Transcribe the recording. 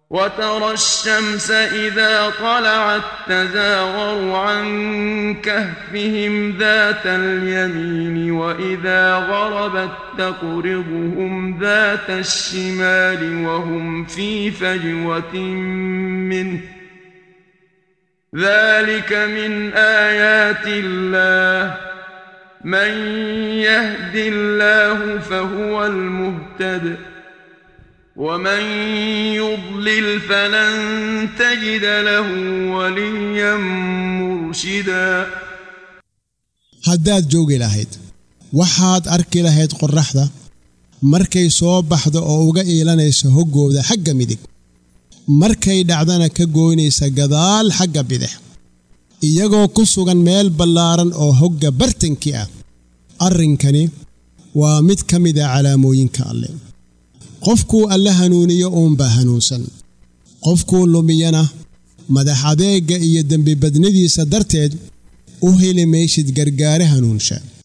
وترى الشمس إذا طلعت تزاور عن كهفهم ذات اليمين وإذا غربت تقرضهم ذات الشمال وهم في فجوة منه ذلك من آيات الله من يهد الله فهو المهتد ومن يضلل فلن تجد له وليا مرشدا haddaad joogi lahayd waxaad arki lahayd qorraxda markay soo baxdo oo uga iilanayso hoggooda xagga midig markay dhacdana ka gooynaysa gadaal xagga bidix iyagoo ku sugan meel ballaaran oo hogga bartankii ah arrinkani waa mid ka mid ah calaamooyinka Alle qofkuu Alle hanuuniyo uunbaa hanuunsan qofkuu lumiyana madax adeega iyo dembi badnadiisa darteed u heli maysid gargaare hanuunsha